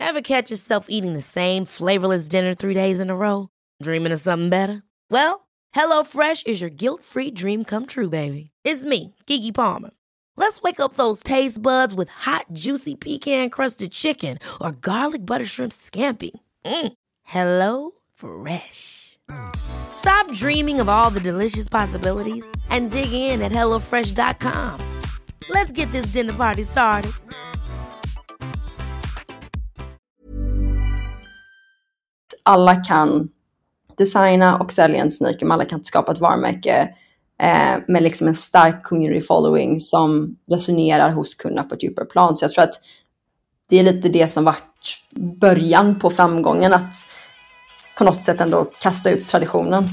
Ever catch yourself eating the same flavorless dinner 3 days in a row? Dreaming of something better? Well, HelloFresh is your guilt-free dream come true, baby. It's me, Keke Palmer. Let's wake up those taste buds with hot, juicy pecan-crusted chicken or garlic butter shrimp scampi. Hello Fresh. Stop dreaming of all the delicious possibilities and dig in at HelloFresh.com. Let's get this dinner party started. Alla kan designa och sälja en sneaker, men alla kan inte skapa ett varumärke med liksom en stark community following som resonerar hos kunderna på ett djupare plan. Så jag tror att det är lite det som varit början på framgången, att på något sätt ändå kasta ut traditionen.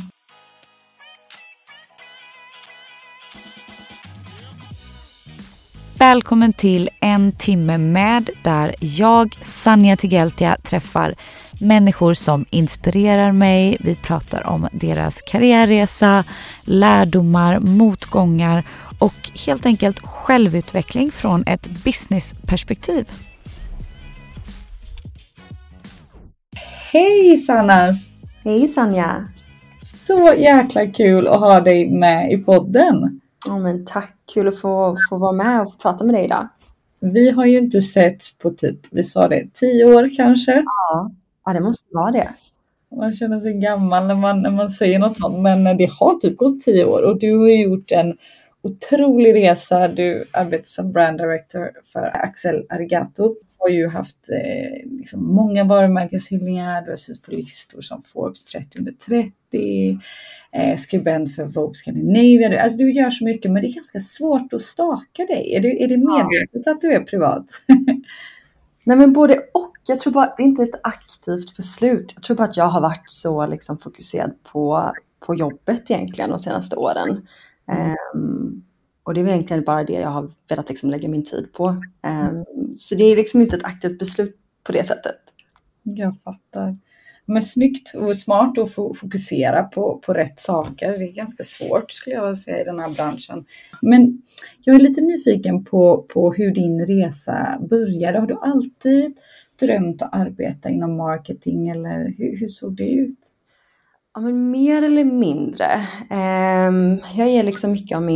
Välkommen till En timme med, där jag, Sanja Tigeltia, träffar människor som inspirerar mig. Vi pratar om deras karriärresa, lärdomar, motgångar och helt enkelt självutveckling från ett businessperspektiv. Hej Sannas! Hej Sanja! Så jäkla kul att ha dig med i podden. Ja, men tack, kul att få vara med och prata med dig idag. Vi har ju inte sett på typ, vi sa det, 10 år kanske. Ja, det måste vara det. Man känner sig gammal när man säger något sånt, men det har typ gått 10 år och du har gjort en otrolig resa. Du arbetar som brand director för Axel Arigato. Du har ju haft liksom många varumärkeshyllningar. Du har suttit på listor som Forbes 30 under 30, skribent för Vogue Scandinavia. Alltså du gör så mycket, men det är ganska svårt att staka dig. Är det medvetet att du är privat? Nej, men både och. Jag tror bara det är inte ett aktivt beslut. Jag tror bara att jag har varit så liksom fokuserad på jobbet egentligen de senaste åren. Och det är egentligen bara det jag har velat liksom lägga min tid på. Så det är liksom inte ett aktivt beslut på det sättet. Jag fattar. Men snyggt och smart att fokusera på rätt saker. Det är ganska svårt skulle jag säga i den här branschen. Men jag är lite nyfiken på hur din resa började. Har du alltid drömt att arbeta inom marketing eller hur såg det ut? Ja, men mer eller mindre. Jag ger liksom mycket av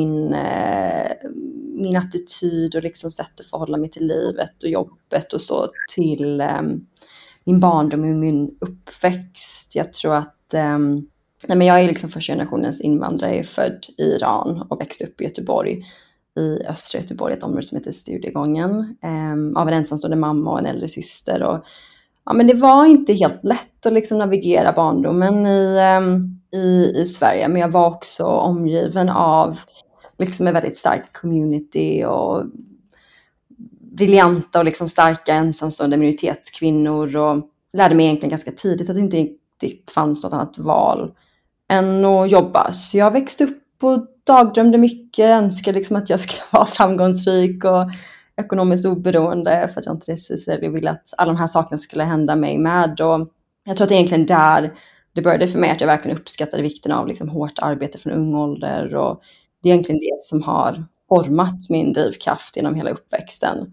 min attityd och liksom sätt att förhålla mig till livet och jobbet och så till min barndom och min uppväxt. Jag tror att jag är liksom första generationens invandrare. Jag är född i Iran och växte upp i Göteborg, i östra Göteborg, ett område som heter Studiegången, av en ensamstående mamma och en äldre syster. Och ja, men det var inte helt lätt att liksom navigera barndomen i Sverige, men jag var också omgiven av liksom en väldigt stark community och briljanta och liksom starka ensamstående minoritetskvinnor, och lärde mig egentligen ganska tidigt att det inte riktigt fanns något annat val än att jobba. Så jag växte upp och dagdrömde mycket, önskade liksom att jag skulle vara framgångsrik och ekonomiskt oberoende, för att jag inte necessarily ville att alla de här sakerna skulle hända mig med. Och jag tror att det är egentligen där det började för mig, att jag verkligen uppskattade vikten av liksom hårt arbete från ung ålder, och det är egentligen det som har format min drivkraft genom hela uppväxten.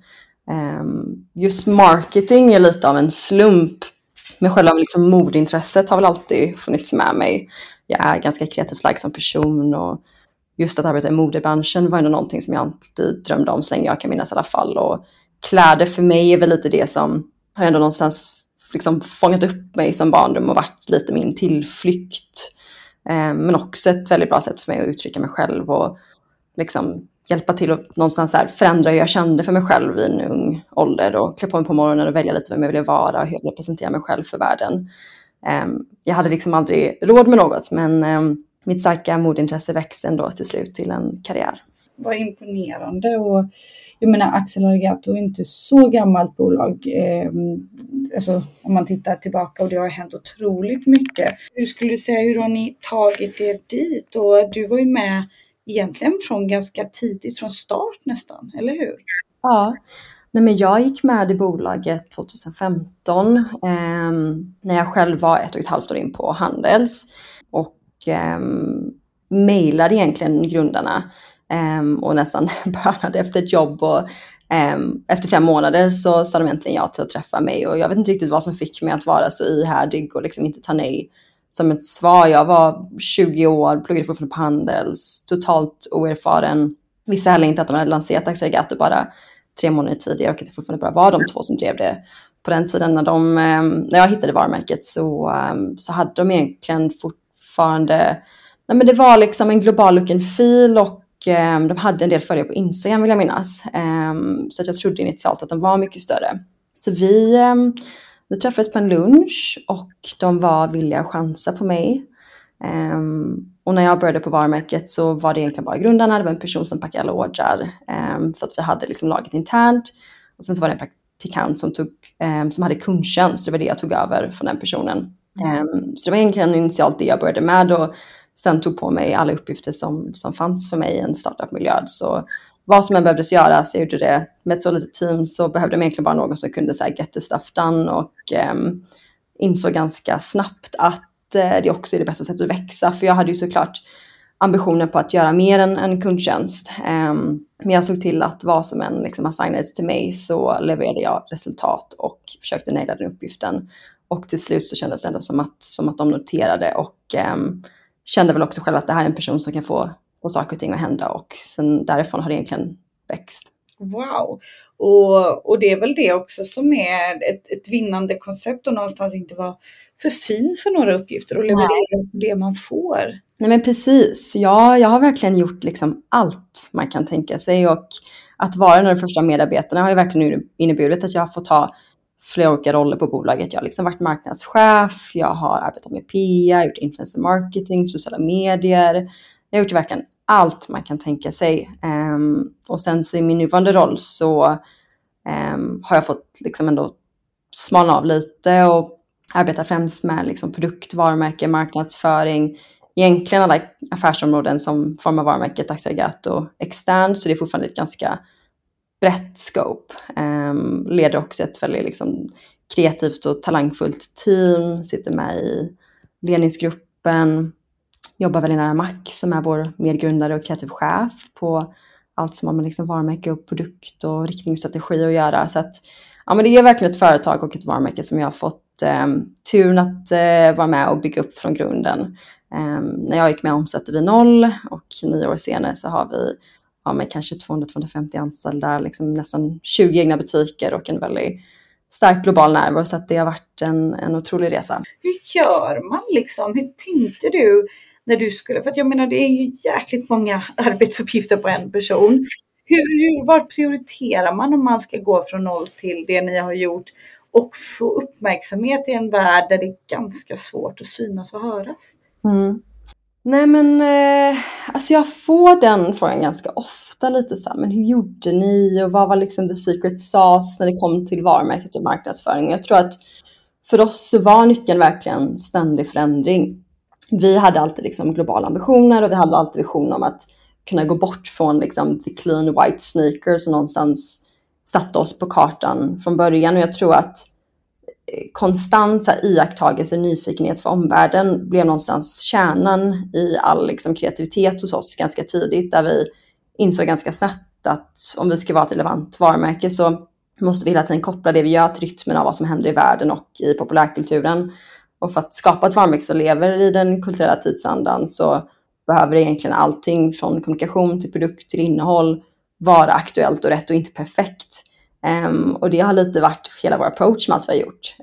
Just marketing är lite av en slump, men själva liksom modintresset har väl alltid funnits med mig. Jag är ganska kreativt lagd som person, och just att arbeta i modebranschen var ändå någonting som jag alltid drömde om så länge jag kan minnas i alla fall. Och kläder för mig är väl lite det som har ändå någonstans liksom fångat upp mig som barndom och varit lite min tillflykt. Men också ett väldigt bra sätt för mig att uttrycka mig själv och liksom hjälpa till att någonstans här förändra hur jag kände för mig själv i en ung ålder, och klä på mig på morgonen och välja lite vem jag ville vara och hur jag ville presentera mig själv för världen. Jag hade liksom aldrig råd med något, men mitt starka modintresse växte ändå till slut till en karriär. Vad imponerande. Och jag menar, Axel Arigato är inte så gammalt bolag. Alltså, om man tittar tillbaka, och det har hänt otroligt mycket. Hur skulle du säga, hur har ni tagit er dit? Och du var ju med egentligen från ganska tidigt, från start nästan, eller hur? Ja, nej, men jag gick med i bolaget 2015 när jag själv var 1,5 år in på Handels, och mejlade egentligen grundarna och nästan började efter ett jobb och Efter 5 månader så sa de äntligen ja till att träffa mig, och jag vet inte riktigt vad som fick mig att vara så ihärdig och liksom inte ta nej som ett svar. Jag var 20 år, pluggade fortfarande på Handels, totalt oerfaren. Visste heller inte att de hade lanserat Axel Arigato bara 3 månader tidigare, och att det fortfarande bara var de 2 som drev det. På den tiden när jag hittade varumärket så hade de egentligen fortfarande, men det var liksom en global look and feel, och de hade en del följare på Instagram vill jag minnas. Så att jag trodde initialt att de var mycket större. Så vi träffades på en lunch och de var villiga att chansa på mig. Och när jag började på varumärket så var det egentligen bara grundarna. Det var en person som packade alla ordrar för att vi hade liksom laget internt. Och sen så var det en praktikant som hade kundtjänst. Så det var det jag tog över från den personen. Så det var egentligen initialt det jag började med, och sen tog på mig alla uppgifter som fanns för mig i en startup-miljö. Så vad som än behövdes göra så jag gjorde det. Med ett så litet team så behövde jag egentligen bara någon som kunde så här, get the stuff done, och insåg ganska snabbt att det också är det bästa sättet att växa. För jag hade ju såklart ambitioner på att göra mer än kundtjänst. Men jag såg till att vad som än liksom assignades till mig så levererade jag resultat och försökte naila den uppgiften. Och till slut så kändes det ändå som att de noterade, och kände väl också själv att det här är en person som kan få saker och ting att hända, och sen därifrån har det egentligen växt. Wow! Och det är väl det också som är ett vinnande koncept, och någonstans inte vara för fin för några uppgifter och leverera det man får. Nej men precis, jag har verkligen gjort liksom allt man kan tänka sig, och att vara en av de första medarbetarna har ju verkligen inneburit att jag har fått ha flera olika roller på bolaget. Jag har liksom varit marknadschef, jag har arbetat med PR, gjort influencer marketing, sociala medier. Jag har gjort verkligen allt man kan tänka sig. Och sen så i min nuvarande roll så har jag fått liksom ändå smalna av lite och arbeta främst med liksom produkt, varumärke, marknadsföring. Egentligen alla affärsområden som formar varumärket Axel Arigato externt, så det är fortfarande ett ganska brett scope. Leder också ett väldigt liksom kreativt och talangfullt team, sitter med i ledningsgruppen, jobbar väldigt nära Max som är vår medgrundare och kreativ chef på allt som har med liksom varumärke och produkt och riktningsstrategi att göra. Så att ja, men det är verkligen ett företag och ett varumärke som jag har fått turen att vara med och bygga upp från grunden. När jag gick med omsatte vi 0, och 9 år senare så har vi med kanske 200-250 anställda, liksom nästan 20 egna butiker och en väldigt stark global närvaro. Så att det har varit en otrolig resa. Hur gör man liksom? Hur tänkte du när du skulle? För att jag menar, det är ju jäkligt många arbetsuppgifter på en person. Var prioriterar man om man ska gå från 0 till det ni har gjort och få uppmärksamhet i en värld där det är ganska svårt att synas och höras? Nej men alltså jag får den frågan ganska ofta lite så här, men hur gjorde ni och vad var liksom the secret sauce när det kom till varumärket och marknadsföring? Jag tror att för oss så var nyckeln verkligen ständig förändring. Vi hade alltid liksom globala ambitioner, och vi hade alltid vision om att kunna gå bort från liksom the clean white sneakers som någonstans satte oss på kartan från början. Och jag tror att konstant så här, iakttagelse och nyfikenhet för omvärlden blev någonstans kärnan i all liksom, kreativitet hos oss ganska tidigt, där vi insåg ganska snabbt att om vi ska vara ett relevant varumärke så måste vi hela tiden koppla det vi gör till rytmen av vad som händer i världen och i populärkulturen. Och för att skapa ett varumärke som lever i den kulturella tidsandan så behöver egentligen allting från kommunikation till produkt till innehåll vara aktuellt och rätt och inte perfekt. Och det har lite varit hela vår approach med allt vi har gjort.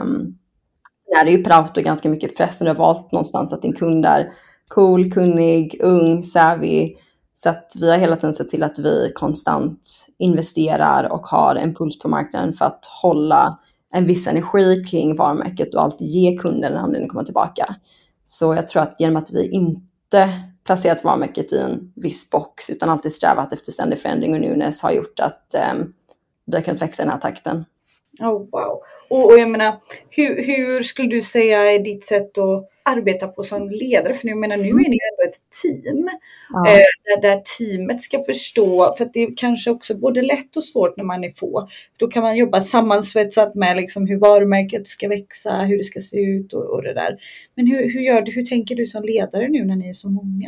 Det är ju per auto ganska mycket press när du har valt någonstans att din kund är cool, kunnig, ung, savvy. Så att vi har hela tiden sett till att vi konstant investerar och har en puls på marknaden för att hålla en viss energi kring varumärket och alltid ge kunden en anledning att komma tillbaka. Så jag tror att genom att vi inte placerat varumärket i en viss box utan alltid strävat efter ständig förändring och newness har gjort att vi har kunnat växa i den här takten. Oh, wow. Och jag menar, hur skulle du säga är ditt sätt att arbeta på som ledare? För jag menar, nu är ni ändå ett team. Ja. Där teamet ska förstå, för att det är kanske också både lätt och svårt när man är få. Då kan man jobba sammansvetsat med liksom hur varumärket ska växa, hur det ska se ut och det där. Men hur tänker du som ledare nu när ni är så många?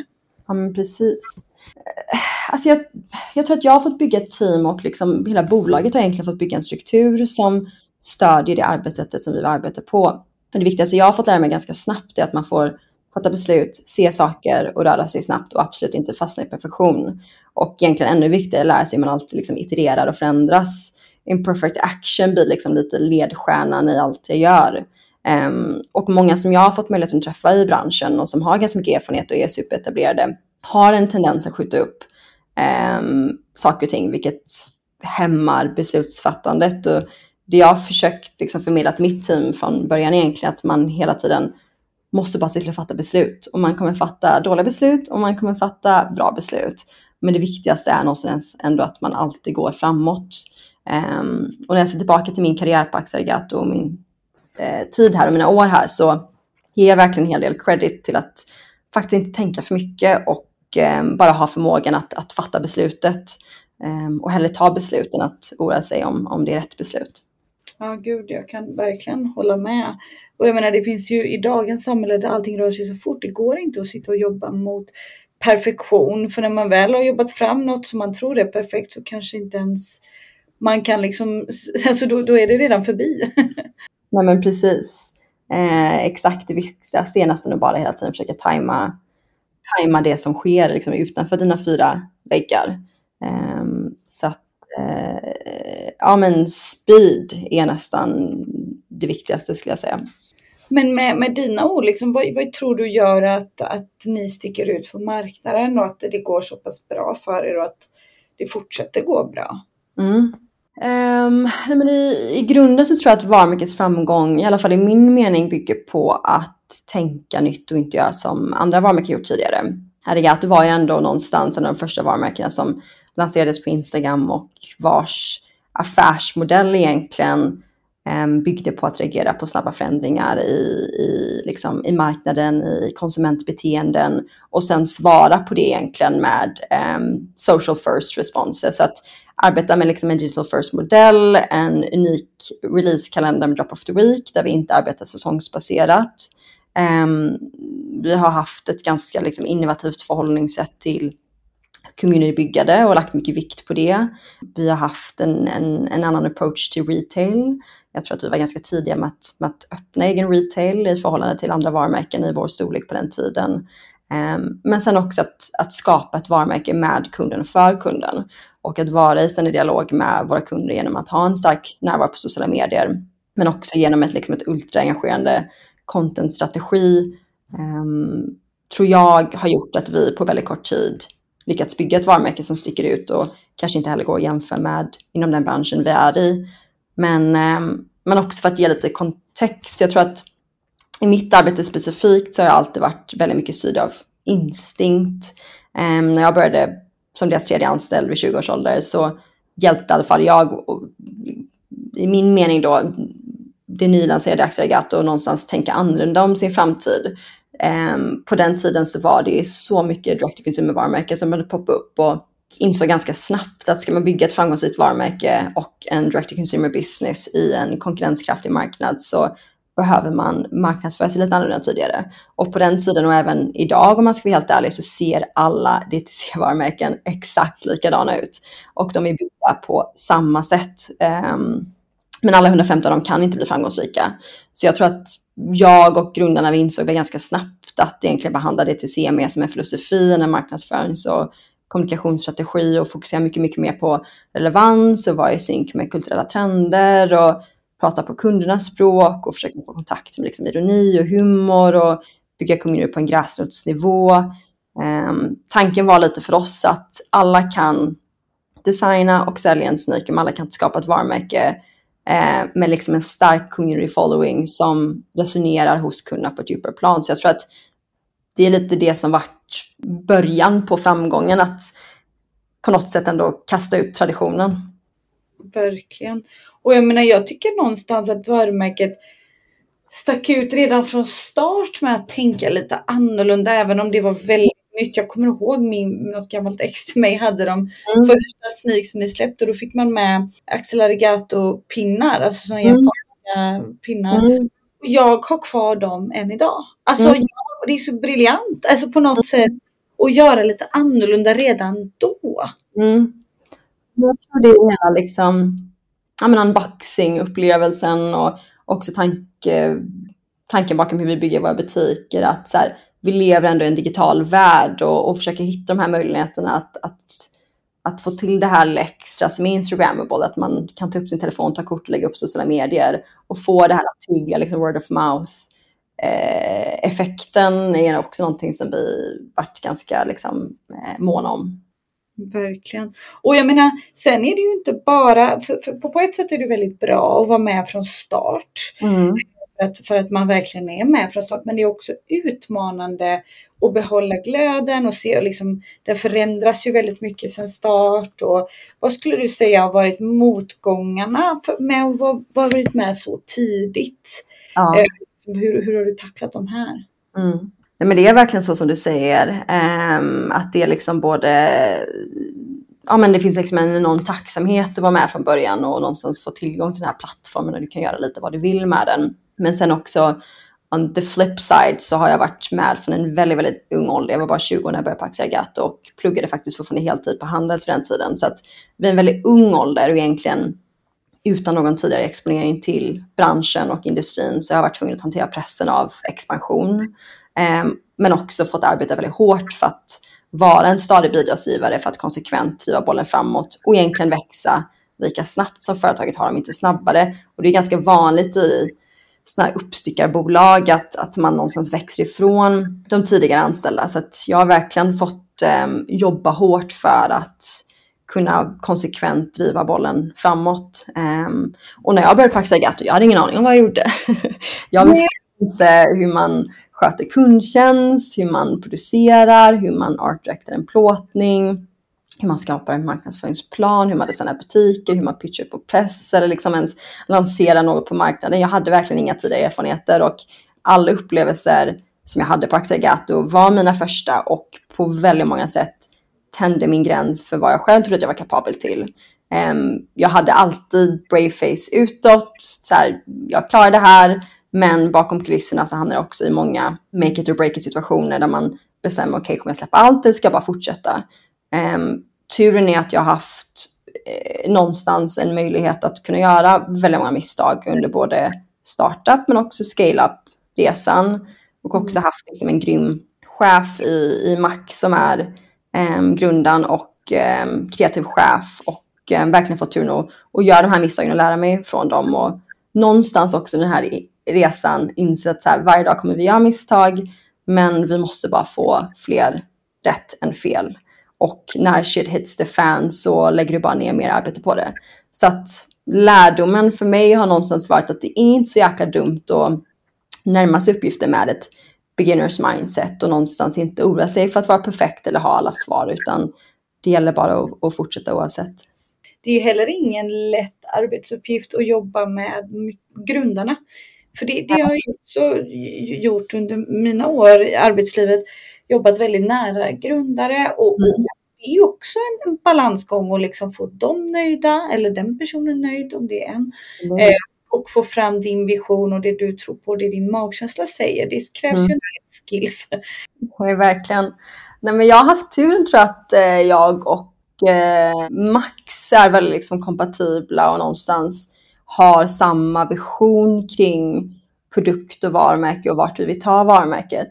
Ja, men precis. Alltså jag tror att jag har fått bygga ett team och liksom hela bolaget har egentligen fått bygga en struktur som stödjer det arbetssättet som vi arbetar på. Men det viktigaste jag har fått lära mig ganska snabbt är att man får fatta beslut, se saker och röra sig snabbt och absolut inte fastna i perfektion. Och egentligen ännu viktigare lära sig hur man alltid liksom itererar och förändras. Imperfect action blir liksom lite ledstjärnan i allt jag gör. Och många som jag har fått möjlighet att träffa i branschen och som har ganska mycket erfarenhet och är superetablerade har en tendens att skjuta upp saker och ting, vilket hämmar beslutsfattandet. Och det jag har försökt liksom förmedla till mitt team från början är egentligen att man hela tiden måste bara se till att fatta beslut. Och man kommer fatta dåliga beslut och man kommer fatta bra beslut. Men det viktigaste är någonstans ändå att man alltid går framåt. Och när jag ser tillbaka till min karriär på Axel Arigato och min tid här och mina år här, så ger jag verkligen en hel del credit till att faktiskt inte tänka för mycket och bara ha förmågan att fatta beslutet och hellre ta besluten att oroa sig om det är rätt beslut. Ja, gud, jag kan verkligen hålla med. Och jag menar, det finns ju i dagens samhälle där allting rör sig så fort. Det går inte att sitta och jobba mot perfektion. För när man väl har jobbat fram något som man tror är perfekt så kanske inte ens man kan liksom, alltså då är det redan förbi. Nej, men precis. Exakt, det viktigaste är nästan att bara hela tiden försöka tajma det som sker liksom utanför dina 4 väggar. Så att ja, men speed är nästan det viktigaste skulle jag säga. Men med dina ord, liksom, vad tror du gör att ni sticker ut på marknaden och att det går så pass bra för er och att det fortsätter gå bra? Men i grunden så tror jag att varumärkets framgång, i alla fall i min mening, bygger på att tänka nytt och inte göra som andra varumärken gjort tidigare. Arigato var ju ändå någonstans en av de första varumärkena som lanserades på Instagram och vars affärsmodell egentligen byggde på att reagera på snabba förändringar i marknaden, i konsumentbeteenden och sen svara på det egentligen med social first responses. Så att arbeta med liksom en digital first modell, en unik releasekalender med drop of the week där vi inte arbetar säsongsbaserat. Vi har haft ett ganska liksom innovativt förhållningssätt till communitybyggande och lagt mycket vikt på det. Vi har haft en annan approach till retail. Jag tror att vi var ganska tidiga med att öppna egen retail i förhållande till andra varumärken i vår storlek på den tiden. Men sen också att skapa ett varumärke med kunden och för kunden. Och att vara i ständig dialog med våra kunder genom att ha en stark närvaro på sociala medier. Men också genom ett ultraengagerande contentstrategi. Tror jag har gjort att vi på väldigt kort tid lyckats bygga ett varumärke som sticker ut och kanske inte heller går att jämföra med inom den branschen vi är i. Men också för att ge lite kontext. Jag tror att i mitt arbete specifikt så har jag alltid varit väldigt mycket styrd av instinkt. När jag började som deras 3:e anställd vid 20 års ålder så hjälpte i alla fall jag, och i min mening då, det nylanserade Axel Arigato och någonstans tänka annorlunda om sin framtid. På den tiden så var det så mycket direct-to-consumer varumärken som började poppa upp och insåg ganska snabbt att ska man bygga ett framgångsrikt varumärke och en direct-to-consumer business i en konkurrenskraftig marknad så behöver man marknadsföra sig lite annorlunda tidigare. Och på den tiden och även idag, om man ska vara helt ärlig, så ser alla DTC-varumärken exakt likadana ut. Och de är byggda på samma sätt. Men alla 150 av dem kan inte bli framgångsrika. Så jag tror att jag och grundarna vi insåg ganska snabbt att egentligen behandla DTC mer som en filosofi än en marknadsförings- och kommunikationsstrategi och fokusera mycket, mycket mer på relevans och vara i synk med kulturella trender och prata på kundernas språk och försöka få kontakt med liksom ironi och humor och bygga community på en gräsrotsnivå. Tanken var lite för oss att alla kan designa och sälja en sneaker, men alla kan inte skapa ett varumärke med liksom en stark community following som resonerar hos kunderna på ett djupare plan. Så jag tror att det är lite det som varit början på framgången, att på något sätt ändå kasta ut traditionen. Verkligen. Och jag menar, jag tycker någonstans att varumärket stack ut redan från start med att tänka lite annorlunda, även om det var väldigt nytt. Jag kommer ihåg något gammalt ex till mig hade de första sneaksen ni släppte och då fick man med Axel Arigato pinnar, alltså sådana japanska pinnar. Och jag har kvar dem än idag. Alltså det är så briljant, alltså på något sätt. och göra lite annorlunda redan då. Jag tror det är hela liksom, unboxing-upplevelsen och också tanken bakom hur vi bygger våra butiker. Att så här, vi lever ändå i en digital värld och försöker hitta de här möjligheterna att få till det här extra som är Instagrammable. Att man kan ta upp sin telefon, ta kort och lägga upp sociala medier och få det här tydliga liksom word of mouth. Effekten är också någonting som vi varit ganska liksom, måna om. Verkligen. Och jag menar, sen är det ju inte bara, för på ett sätt är det väldigt bra att vara med från start. För att man verkligen är med från start. Men det är också utmanande att behålla glöden och se, liksom, det förändras ju väldigt mycket sen start. Och vad skulle du säga har varit motgångarna med att varit med så tidigt? Ja. Hur har du tacklat de här? Nej, men det är verkligen så som du säger, att det är liksom både, men det finns liksom en enorm tacksamhet att vara med från början och någonstans få tillgång till den här plattformen och du kan göra lite vad du vill med den. Men sen också on the flip side så har jag varit med från en väldigt, väldigt ung ålder. Jag var bara 20 när jag började på Axel Argato och pluggade faktiskt fortfarande heltid på Handels för den tiden. Så att vid en väldigt ung ålder och egentligen utan någon tidigare exponering till branschen och industrin så har jag varit tvungen att hantera pressen av expansion. Men också fått arbeta väldigt hårt för att vara en stadig bidragsgivare för att konsekvent driva bollen framåt och egentligen växa lika snabbt som företaget har, om inte snabbare. Och det är ganska vanligt i sådana här uppstickarbolag att man någonstans växer ifrån de tidigare anställda. Så att jag har verkligen fått jobba hårt för att kunna konsekvent driva bollen framåt. Och när jag började på Axel Argato, jag hade ingen aning om vad jag gjorde. Jag visste inte hur man sköter kundtjänst, hur man producerar, hur man art-directar en plåtning, hur man skapar en marknadsföringsplan, hur man designar butiker, hur man pitchar på press eller liksom ens lanserar något på marknaden. Jag hade verkligen inga tidigare erfarenheter och alla upplevelser som jag hade på Axel Argato var mina första och på väldigt många sätt tände min gräns för vad jag själv trodde att jag var kapabel till. Jag hade alltid brave face utåt, så här, jag klarar det här, men bakom kulisserna så hamnar jag också i många make it or break it situationer där man bestämmer, okej, kommer jag släppa allt eller ska jag bara fortsätta? Turen är att jag har haft någonstans en möjlighet att kunna göra väldigt många misstag under både startup men också scale-up-resan och också haft liksom en grym chef i Max som är grundaren och kreativ chef och verkligen fått turen att göra de här misstagen och lära mig från dem och någonstans också den här resan inser att så här, varje dag kommer vi göra misstag men vi måste bara få fler rätt än fel. Och när shit hits the fan så lägger du bara ner mer arbete på det. Så att lärdomen för mig har någonstans varit att det är inte så jäkla dumt att närma sig uppgifter med ett beginners mindset och någonstans inte oroa sig för att vara perfekt eller ha alla svar, utan det gäller bara att fortsätta oavsett. Det är ju heller ingen lätt arbetsuppgift att jobba med grundarna. För det har jag också gjort under mina år i arbetslivet. Jobbat väldigt nära grundare och det är ju också en balansgång att liksom få dem nöjda eller den personen nöjd om det är en. Och få fram din vision och det du tror på, det din magkänsla säger. Det krävs ju en del skills. Ja, verkligen. Nej, men jag har haft turen tror jag att jag och Max är väldigt liksom kompatibla och någonstans har samma vision kring produkt och varumärke och vart vi vill ta varumärket.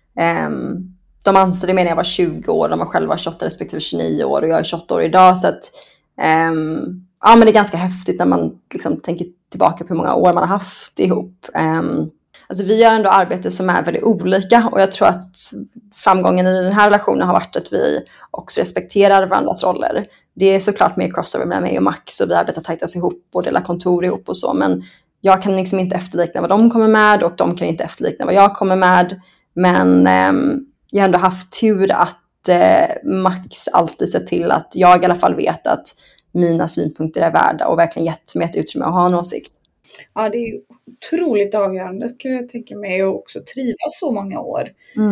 De anställde mig när jag var 20 år, de var själva 28 respektive 29 år och jag är 28 år idag. Så att, men det är ganska häftigt när man liksom tänker tillbaka på hur många år man har haft ihop. Alltså vi gör ändå arbete som är väldigt olika och jag tror att framgången i den här relationen har varit att vi också respekterar varandras roller. Det är såklart mer crossover mellan mig och Max och vi arbetar tajtas ihop och delar kontor ihop och så, men jag kan liksom inte efterlikna vad de kommer med och de kan inte efterlikna vad jag kommer med. Men jag har ändå haft tur att Max alltid sett till att jag i alla fall vet att mina synpunkter är värda och verkligen gett mig ett utrymme att ha en åsikt. Ja, det är ju otroligt avgörande skulle jag tänka mig och också trivas så många år.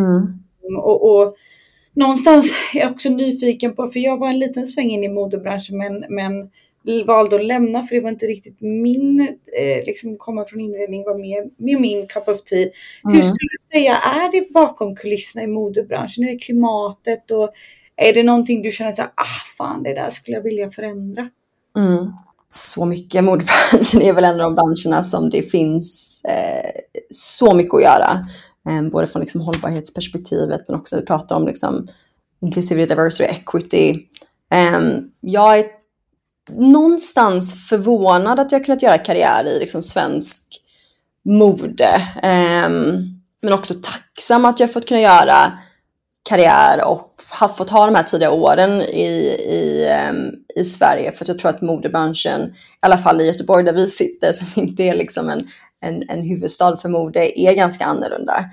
Och någonstans är jag också nyfiken på, för jag var en liten sväng in i modebranschen men valde att lämna, för det var inte riktigt min, liksom komma från inredning var med min cup of tea. Hur skulle du säga, är det bakom kulisserna i modebranschen? Hur är klimatet, och är det någonting du känner så här, fan, det där skulle jag vilja förändra? Så mycket. Modebranschen är väl en av de branscherna som det finns så mycket att göra. Både från liksom hållbarhetsperspektivet, men också vi pratar om liksom inclusivity, diversity, equity. Jag är någonstans förvånad att jag kunnat göra karriär i liksom svensk mode. Men också tacksam att jag fått kunna göra karriär och har fått ha de här tidiga åren i Sverige. För att jag tror att modebranschen, i alla fall i Göteborg där vi sitter, som inte är liksom en huvudstad för mode, är ganska annorlunda.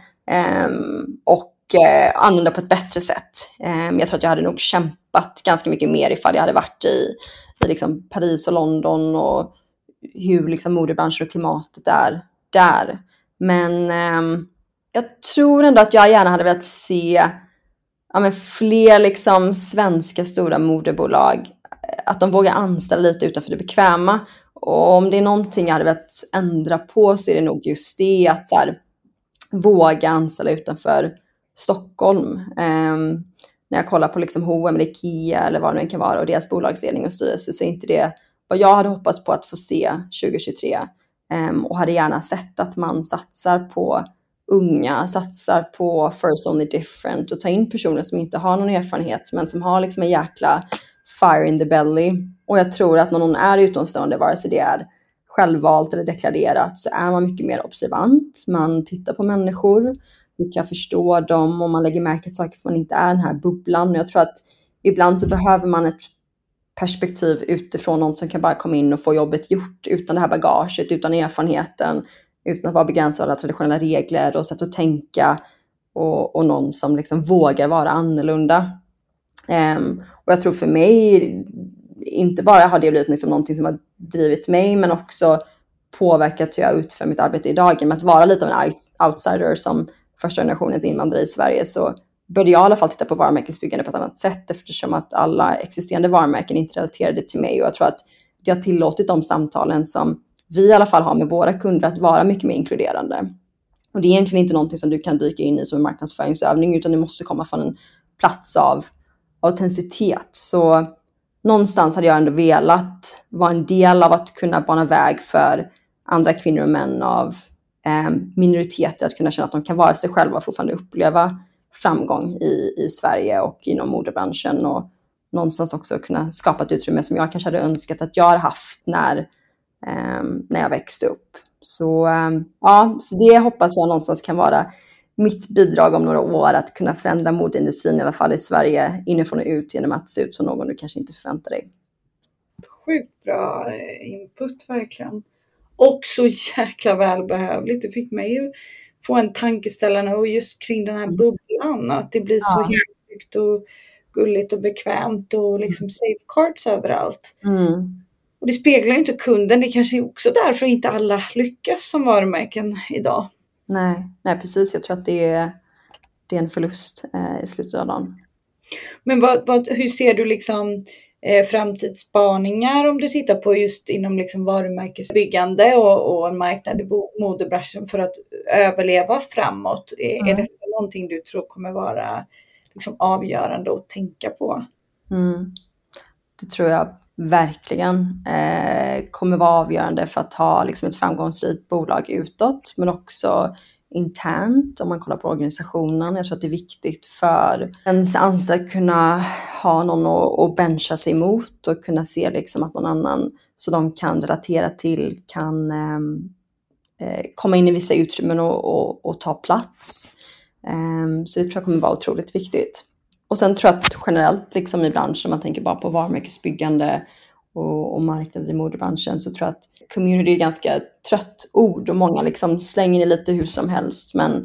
Och annorlunda på ett bättre sätt. Jag tror att jag hade nog kämpat ganska mycket mer ifall jag hade varit i liksom Paris och London, och hur liksom modebranschen och klimatet är där. Men jag tror ändå att jag gärna hade velat se fler liksom svenska stora modebolag, att de vågar anställa lite utanför det bekväma. Och om det är någonting jag hade velat ändra på, så är det nog just det, att så här, våga anställa utanför Stockholm. När jag kollar på liksom H&M eller Ikea eller vad det nu kan vara, och deras bolagsledning och styrelse, så är inte det vad jag hade hoppats på att få se 2023. Och hade gärna sett att man satsar på unga, satsar på first only different, och ta in personer som inte har någon erfarenhet, men som har liksom en jäkla fire in the belly. Och jag tror att när någon är utomstående, vare sig det är självvalt eller deklarerat, så är man mycket mer observant. Man tittar på människor, du kan förstå dem, och man lägger märke till saker för man inte är den här bubblan. Och jag tror att ibland så behöver man ett perspektiv utifrån, någon som kan bara komma in och få jobbet gjort utan det här bagaget, utan erfarenheten, utan att vara begränsad av alla traditionella regler och sätt att tänka, och någon som liksom vågar vara annorlunda. Och jag tror för mig, inte bara har det blivit liksom någonting som har drivit mig, men också påverkat hur jag utför mitt arbete idag. Med att vara lite av en outsider som första generationens invandrare i Sverige, så började jag i alla fall titta på varumärkesbyggande på ett annat sätt, eftersom att alla existerande varumärken inte relaterade till mig. Och jag tror att det har tillåtit de samtalen som vi i alla fall har med våra kunder att vara mycket mer inkluderande. Och det är egentligen inte någonting som du kan dyka in i som en marknadsföringsövning, utan det måste komma från en plats av autenticitet. Så någonstans hade jag ändå velat vara en del av att kunna bana väg för andra kvinnor och män av minoriteter, att kunna känna att de kan vara sig själva och fortfarande uppleva framgång i Sverige och inom modebranschen, och någonstans också kunna skapa ett utrymme som jag kanske hade önskat att jag hade haft när jag växte upp. Så så det hoppas jag någonstans kan vara mitt bidrag om några år, att kunna förändra modeindustrin, i alla fall i Sverige, inifrån och ut, genom att se ut som någon du kanske inte förväntar dig. Sjukt bra input, verkligen. Och så jäkla välbehövligt. Det fick mig att få en tankeställare, och just kring den här bubblan, att det blir så helt och gulligt och bekvämt, och liksom safeguards överallt. Och det speglar ju inte kunden. Det kanske är också därför inte alla lyckas som varumärken idag. Nej, precis. Jag tror att det är en förlust i slutet av dagen. Men hur ser du liksom framtidsspaningar, om du tittar på just inom liksom varumärkesbyggande och en marknad i modebranschen, för att överleva framåt? Är det någonting du tror kommer vara liksom avgörande att tänka på? Det tror jag verkligen kommer vara avgörande för att ha liksom ett framgångsrikt bolag utåt, men också internt om man kollar på organisationen. Jag tror att det är viktigt för ens anställda att kunna ha någon att bencha sig mot, och kunna se liksom att någon annan så de kan relatera till kan komma in i vissa utrymmen och ta plats. Så det tror jag kommer vara otroligt viktigt. Och sen tror jag att generellt liksom i branschen, om man tänker bara på varumärkesbyggande och marknad i modebranschen, så tror jag att community är ganska trött ord, och många liksom slänger det lite hur som helst. Men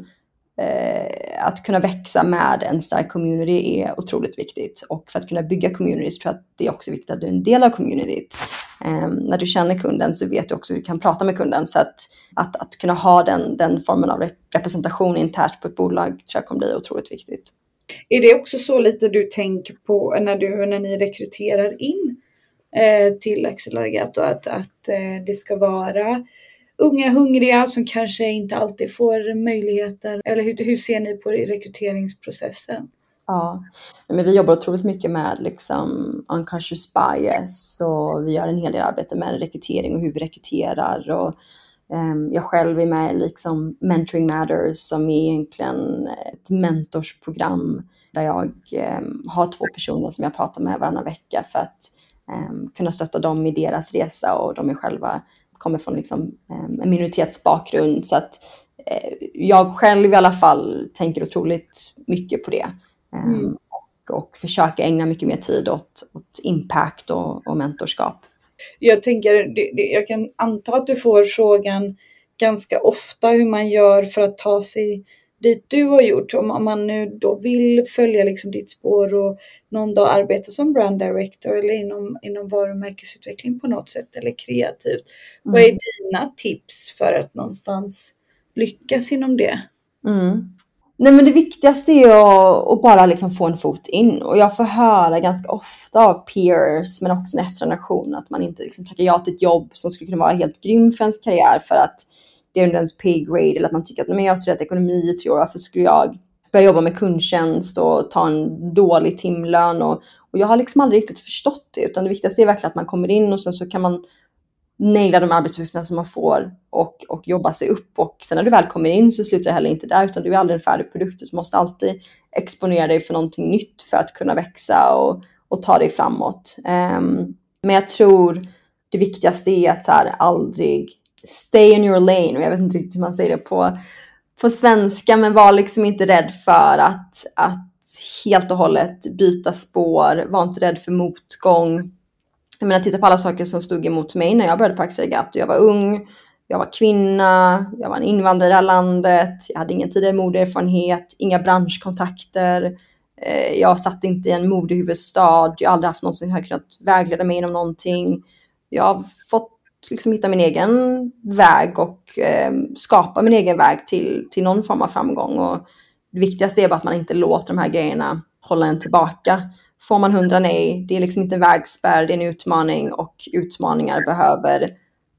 att kunna växa med en stark community är otroligt viktigt. Och för att kunna bygga communities tror jag att det är också viktigt att du är en del av communityt. När du känner kunden så vet du också hur du kan prata med kunden. Så att kunna ha den formen av representation internt på ett bolag tror jag kommer bli otroligt viktigt. Är det också så lite du tänker på när ni rekryterar in till Axel Arigato, att det ska vara unga hungriga som kanske inte alltid får möjligheter? Eller hur ser ni på rekryteringsprocessen? Ja, men vi jobbar otroligt mycket med liksom unconscious bias, och vi gör en hel del arbete med rekrytering och hur vi rekryterar. Och jag själv är med i liksom Mentoring Matters, som är egentligen ett mentorsprogram där jag har 2 personer som jag pratar med varannan vecka för att kunna stötta dem i deras resa, och de är själva kommer från liksom, en minoritetsbakgrund, så att jag själv i alla fall tänker otroligt mycket på det. Och försöka ägna mycket mer tid åt impact och mentorskap. Jag tänker, jag kan anta att du får frågan ganska ofta hur man gör för att ta sig dit du har gjort. Om man nu då vill följa liksom ditt spår och någon dag arbeta som brand director eller inom varumärkesutveckling på något sätt eller kreativt. Vad är dina tips för att någonstans lyckas inom det? Nej, men det viktigaste är att bara liksom få en fot in. Och jag får höra ganska ofta av peers, men också nästa generation, att man inte liksom tackar ja till ett jobb som skulle kunna vara helt grym för ens karriär för att det är under ens pay grade, eller att man tycker att men jag har studerat ekonomi i 3 år, varför skulle jag börja jobba med kundtjänst och ta en dålig timlön? Och jag har liksom aldrig riktigt förstått det, utan det viktigaste är verkligen att man kommer in och sen så kan man naila de arbetsuppgifterna som man får och jobba sig upp. Och sen när du väl kommer in så slutar det heller inte där, utan du är aldrig en färdig produkt. Du måste alltid exponera dig för någonting nytt för att kunna växa och ta dig framåt. Men jag tror det viktigaste är att så här, aldrig stay in your lane. Och jag vet inte riktigt hur man säger det på svenska, men var liksom inte rädd för att helt och hållet byta spår. Var inte rädd för motgång. Jag menar, titta på alla saker som stod emot mig när jag började på Axel Arigato. Jag var ung, jag var kvinna, jag var en invandrare i det här landet. Jag hade ingen tidigare modeerfarenhet, inga branschkontakter. Jag satt inte i en modehuvudstad. Jag har aldrig haft någon som har kunnat vägleda mig inom någonting. Jag har fått liksom hitta min egen väg och skapa min egen väg till någon form av framgång. Och det viktigaste är bara att man inte låter de här grejerna hålla en tillbaka. Får man 100 nej, det är liksom inte en vägspärr, det är en utmaning, och utmaningar behöver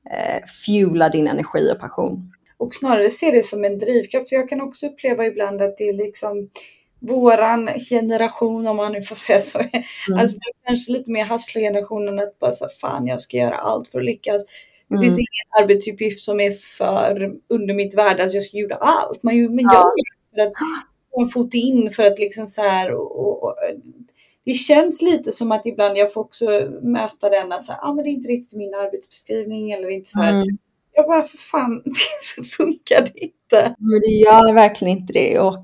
fuela din energi och passion. Och snarare se det som en drivkraft, för jag kan också uppleva ibland att det är liksom våran generation, om man nu får säga så, alltså kanske lite mer hustler-generationen, att bara så fan, jag ska göra allt för att lyckas. Det finns ingen arbetsuppgift som är för under mitt värde, alltså jag ska göra allt. Man gör det för att få en fot in, för att liksom så här, och det känns lite som att ibland jag får också möta den att så här, men det är inte riktigt min arbetsbeskrivning, eller inte så här. Jag bara, för fan, så funkar det inte. Men det gör verkligen inte det. Och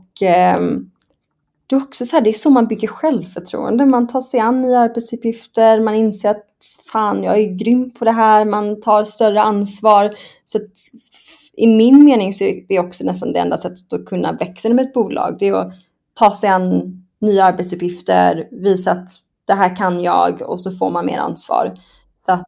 det är också så här, det är så man bygger självförtroende. Man tar sig an nya arbetsuppgifter, man inser att fan, jag är grym på det här, man tar större ansvar. Så att, i min mening så är det också nästan det enda sättet att kunna växa med ett bolag. Det är att ta sig an nya arbetsuppgifter, visa att det här kan jag, och så får man mer ansvar. Så att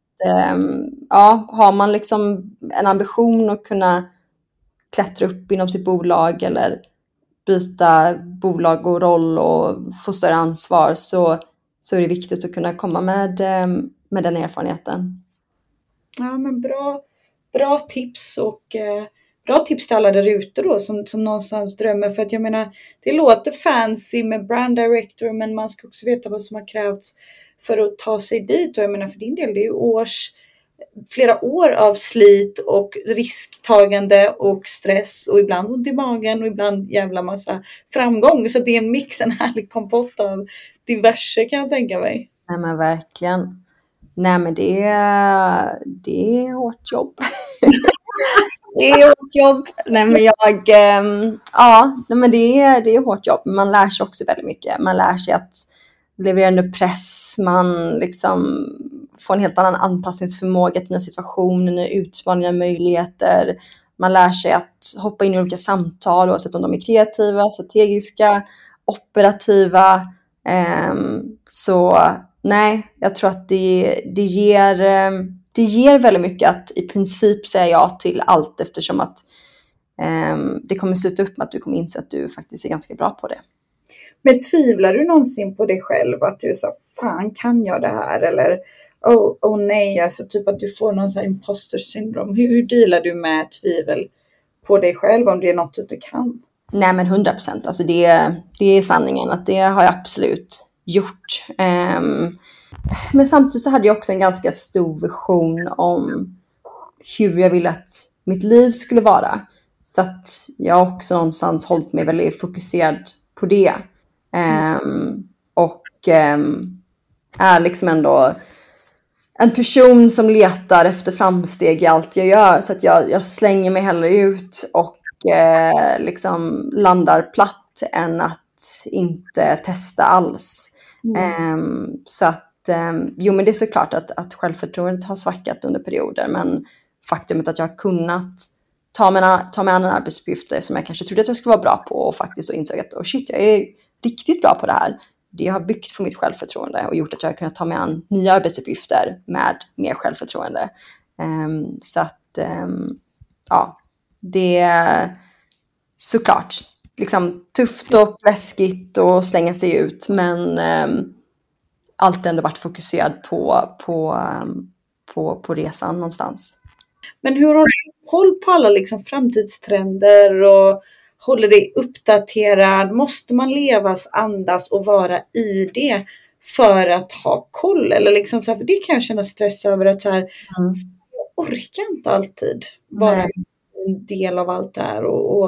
har man liksom en ambition att kunna klättra upp inom sitt bolag eller byta bolag och roll och få större ansvar, så är det viktigt att kunna komma med den erfarenheten. Ja, men bra tips, och bra tips till alla där ute då som någonstans drömmer. För att jag menar, det låter fancy med brand director, men man ska också veta vad som har krävts för att ta sig dit. Och jag menar, för din del, det är ju flera år av slit och risktagande och stress, och ibland ont i magen och ibland jävla massa framgång. Så det är en härlig kompott av diverse, kan jag tänka mig. Nej, men verkligen. Nej, men det är hårt jobb. Det är hårt jobb. Nej, men det är hårt jobb. Man lär sig också väldigt mycket. Man lär sig att leverera under press. Man liksom får en helt annan anpassningsförmåga till nya situationer, nya utmaningar, möjligheter. Man lär sig att hoppa in i olika samtal, oavsett om de är kreativa, strategiska, operativa. Så nej, jag tror att det ger väldigt mycket att i princip säga ja till allt, eftersom att det kommer sluta upp med att du kommer inse att du faktiskt är ganska bra på det. Men tvivlar du någonsin på dig själv, att du sa, fan, kan jag det här? Eller oh nej, alltså typ att du får någon sån här imposter syndrom. Hur dealar du med tvivel på dig själv om det är något du inte kan? Nej, men 100%. Alltså det är sanningen, att det har jag absolut gjort. Men samtidigt så hade jag också en ganska stor vision om hur jag ville att mitt liv skulle vara. Så att jag också någonstans hållit mig väldigt fokuserad på det. Är liksom ändå en person som letar efter framsteg i allt jag gör. Så att jag slänger mig hellre ut och liksom landar platt än att inte testa alls. Så att jo, men det är såklart att självförtroendet har svackat under perioder, men faktumet att jag har kunnat ta mig an arbetsuppgifter som jag kanske trodde att jag skulle vara bra på och faktiskt insåg att shit, jag är riktigt bra på det här. Det har byggt på mitt självförtroende och gjort att jag har kunnat ta mig an nya arbetsuppgifter med mer självförtroende. Så att ja, det är såklart liksom tufft och läskigt och slänga sig ut, men alltid ändå varit fokuserad på resan någonstans. Men hur har du koll på alla liksom framtidstrender och håller dig uppdaterad? Måste man levas, andas och vara i det för att ha koll? Eller liksom så här, för det kan jag känna stress över, att så här, jag orkar inte alltid vara en del av allt det här.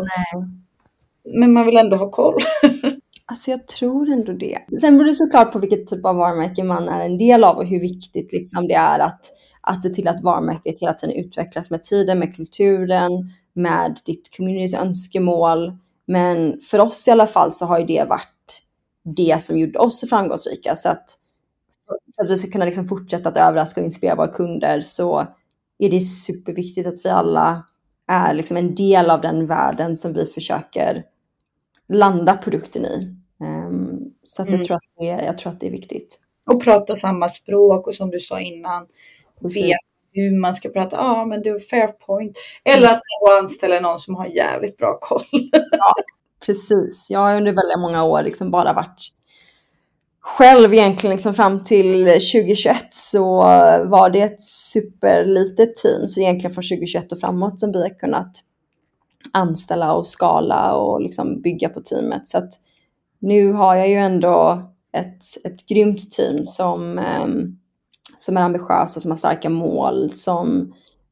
Men man vill ändå ha koll. Alltså jag tror ändå det. Sen beror det såklart på vilket typ av varumärke man är en del av och hur viktigt liksom det är att se till att varumärket hela tiden utvecklas med tiden, med kulturen, med ditt communitys önskemål. Men för oss i alla fall så har ju det varit det som gjorde oss så framgångsrika. Så att vi ska kunna liksom fortsätta att överraska och inspirera våra kunder, så är det superviktigt att vi alla är liksom en del av den världen som vi försöker landa produkten i. Så att jag tror att det är viktigt. Och prata samma språk, och som du sa innan, vet hur man ska prata. Men det är fair point. Eller att man anställer någon som har jävligt bra koll. Ja, precis. Jag har under väldigt många år liksom bara varit själv egentligen liksom fram till 2021, så var det ett superlitet team. Så egentligen från 2021 och framåt som vi har kunnat anställa och skala och liksom bygga på teamet. Så att nu har jag ju ändå ett grymt team som är ambitiösa, som har starka mål, som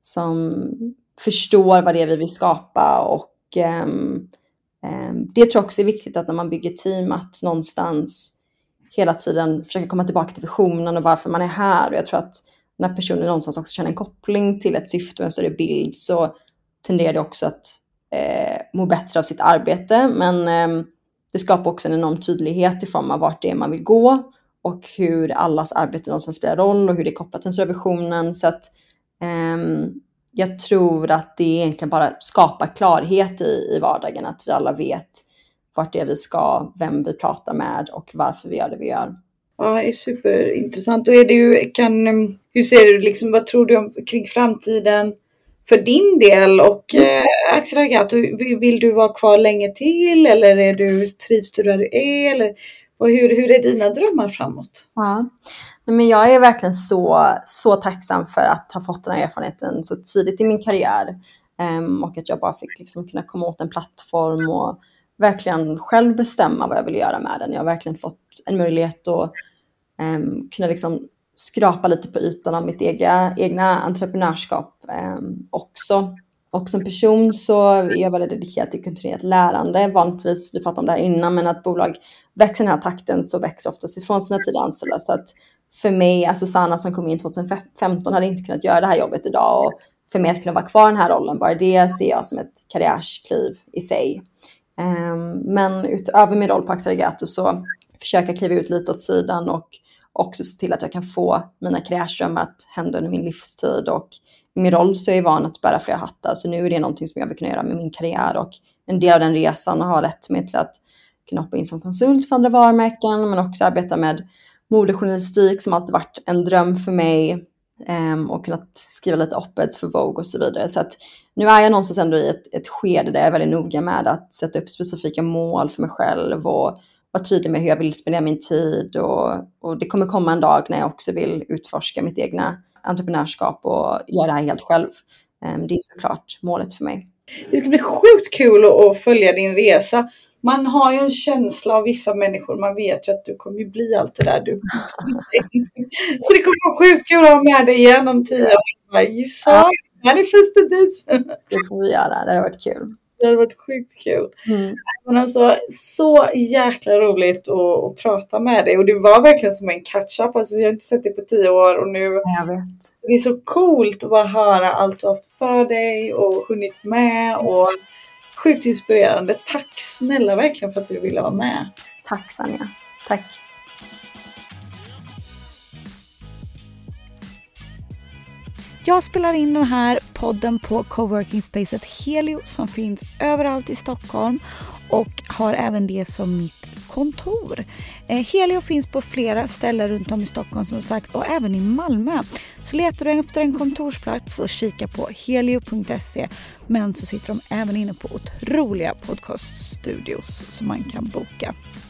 förstår vad det är vi vill skapa. Och det tror jag också är viktigt, att när man bygger team, att någonstans hela tiden försöka komma tillbaka till visionen och varför man är här. Och jag tror att när personen någonstans också känner en koppling till ett syfte och en större bild, så tenderar det också att må bättre av sitt arbete. Men det skapar också en enorm tydlighet i form av vart det är man vill gå och hur allas arbete någonstans spelar roll och hur det är kopplat till den större visionen. Så att jag tror att det egentligen bara skapar klarhet i vardagen, att vi alla vet vart det är vi ska, vem vi pratar med och varför vi gör det vi gör. Ja, det är superintressant. Då är det ju, hur ser du liksom, vad tror du kring framtiden för din del och Axel Arigato? Vill du vara kvar länge till, eller trivs du där du är, eller hur är dina drömmar framåt? Ja, men jag är verkligen så tacksam för att ha fått den här erfarenheten så tidigt i min karriär, och att jag bara fick liksom kunna komma åt en plattform och verkligen själv bestämma vad jag vill göra med den. Jag har verkligen fått en möjlighet att kunna liksom skrapa lite på ytan av mitt egna entreprenörskap också. Och som person så är jag väldigt dedikerad till kontinuerligt lärande. Vanligtvis, vi pratade om det här innan, men att bolag växer i den här takten, så växer oftast ifrån sina tidiga anställda. Så att för mig, alltså Sanna som kom in 2015 hade inte kunnat göra det här jobbet idag. Och för mig att kunna vara kvar i den här rollen, bara det ser jag som ett karriärskliv i sig. Men utöver min roll på Axel Arigato så försöker jag kliva ut lite åt sidan och också se till att jag kan få mina karriärströmmar att hända under min livstid. Och i min roll så är jag van att bära flera hattar, så nu är det någonting som jag vill kunna göra med min karriär, och en del av den resan har lett mig till att kunna hoppa in som konsult för andra varumärken, men också arbeta med modejournalistik som alltid varit en dröm för mig, och kunnat skriva lite op-eds för Vogue och så vidare. Så att nu är jag någonstans ändå i ett skede där jag är väldigt noga med att sätta upp specifika mål för mig själv och vara tydlig med hur jag vill spendera min tid. Och det kommer komma en dag när jag också vill utforska mitt egna entreprenörskap och göra det här helt själv. Det är såklart målet för mig. Det ska bli sjukt kul att följa din resa. Man har ju en känsla av vissa människor. Man vet ju att du kommer bli allt det där. Så det kommer vara sjukt kul att ha med dig igen om 10 år. Just så. Manifested this. Det får vi göra. Det har varit kul. Det har varit sjukt kul. Men alltså, så jäkla roligt att prata med dig. Och det var verkligen som en catch-up. Alltså, jag har inte sett dig på 10 år. Och nu, jag vet. Det är så coolt att bara höra allt du har haft för dig. Och hunnit med. Och sjukt inspirerande. Tack snälla verkligen för att du ville vara med. Tack Sanja. Tack. Jag spelar in den här podden på coworking-spacet Helio som finns överallt i Stockholm och har även det som mitt kontor. Helio finns på flera ställen runt om i Stockholm som sagt och även i Malmö. Så letar du efter en kontorsplats och kika på helio.se, men så sitter de även inne på otroliga podcaststudios som man kan boka.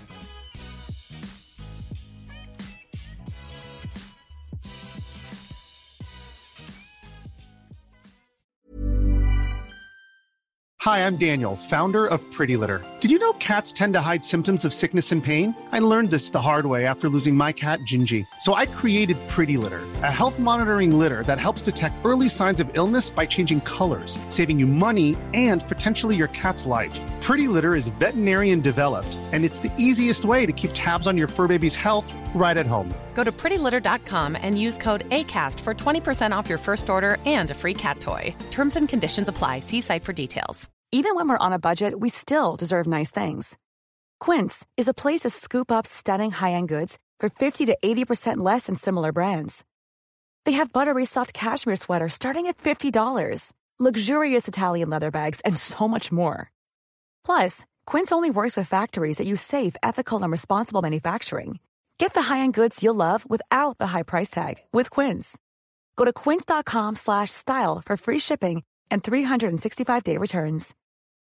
Hi, I'm Daniel, founder of Pretty Litter. Did you know cats tend to hide symptoms of sickness and pain? I learned this the hard way after losing my cat, Gingy. So I created Pretty Litter, a health monitoring litter that helps detect early signs of illness by changing colors, saving you money and potentially your cat's life. Pretty Litter is veterinarian developed, and it's the easiest way to keep tabs on your fur baby's health right at home. Go to prettylitter.com and use code ACAST for 20% off your first order and a free cat toy. Terms and conditions apply. See site for details. Even when we're on a budget, we still deserve nice things. Quince is a place to scoop up stunning high-end goods for 50 to 80% less than similar brands. They have buttery soft cashmere sweaters starting at $50, luxurious Italian leather bags, and so much more. Plus, Quince only works with factories that use safe, ethical, and responsible manufacturing. Get the high-end goods you'll love without the high price tag with Quince. Go to quince.com/style for free shipping and 365-day returns.